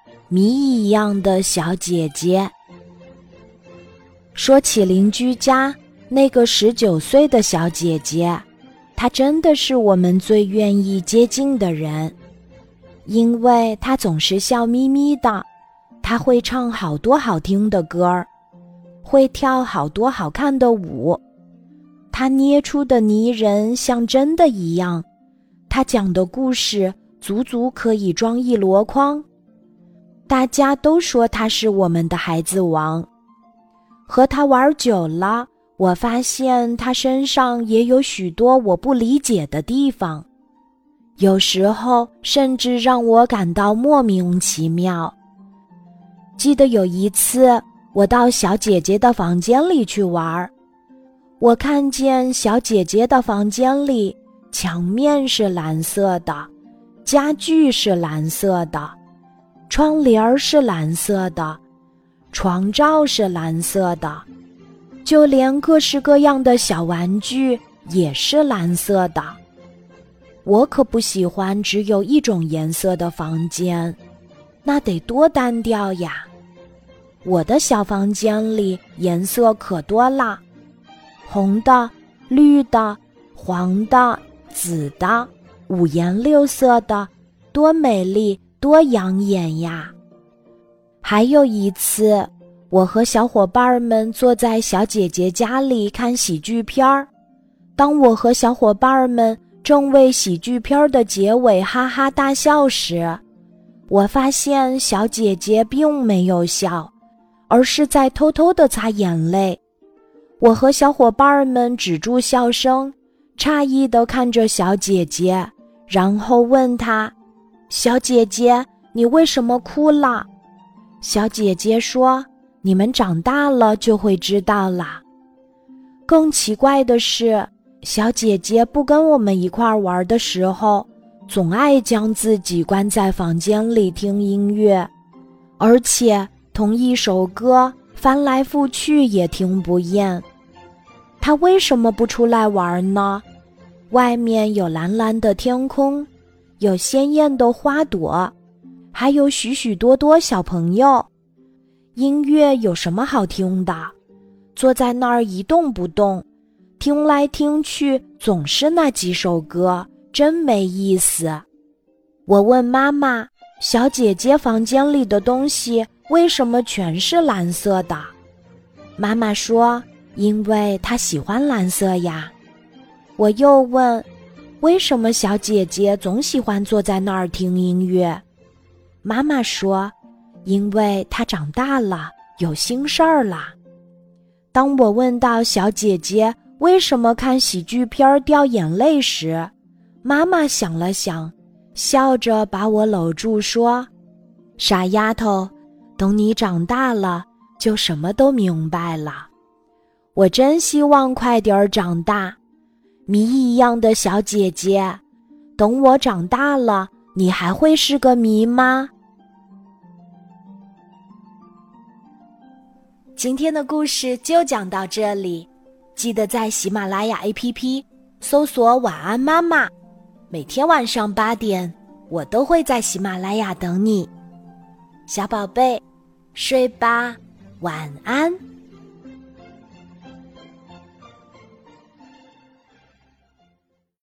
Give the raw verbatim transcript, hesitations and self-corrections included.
谜一样的小姐姐。说起邻居家那个十九岁的小姐姐，她真的是我们最愿意接近的人，因为她总是笑眯眯的，她会唱好多好听的歌儿，会跳好多好看的舞，她捏出的泥人像真的一样，她讲的故事足足可以装一箩筐，大家都说她是我们的孩子王。和她玩久了，我发现她身上也有许多我不理解的地方，有时候甚至让我感到莫名其妙。记得有一次，我到小姐姐的房间里去玩，我看见小姐姐的房间里，墙面是蓝色的，家具是蓝色的，窗帘是蓝色的，床罩是蓝色的，就连各式各样的小玩具也是蓝色的。我可不喜欢只有一种颜色的房间，那得多单调呀。我的小房间里颜色可多啦，红的、绿的、黄的、紫的，五颜六色的，多美丽，多养眼呀。还有一次，我和小伙伴们坐在小姐姐家里看喜剧片儿。当我和小伙伴们正为喜剧片的结尾哈哈大笑时，我发现小姐姐并没有笑，而是在偷偷地擦眼泪。我和小伙伴们止住笑声，诧异地看着小姐姐，然后问她：小姐姐，你为什么哭了？小姐姐说：你们长大了就会知道啦。更奇怪的是，小姐姐不跟我们一块儿玩的时候，总爱将自己关在房间里听音乐，而且同一首歌翻来覆去也听不厌。她为什么不出来玩呢？外面有蓝蓝的天空，有鲜艳的花朵，还有许许多多小朋友。音乐有什么好听的？坐在那儿一动不动，听来听去总是那几首歌，真没意思。我问妈妈，小姐姐房间里的东西为什么全是蓝色的？妈妈说，因为她喜欢蓝色呀。我又问，为什么小姐姐总喜欢坐在那儿听音乐？妈妈说，因为她长大了，有心事儿啦。当我问到小姐姐为什么看喜剧片掉眼泪时，妈妈想了想，笑着把我搂住说，傻丫头，等你长大了，就什么都明白了。我真希望快点儿长大，谜一样的小姐姐，等我长大了，你还会是个谜吗？今天的故事就讲到这里，记得在喜马拉雅 A P P 搜索晚安妈妈，每天晚上八点，我都会在喜马拉雅等你。小宝贝，睡吧，晚安。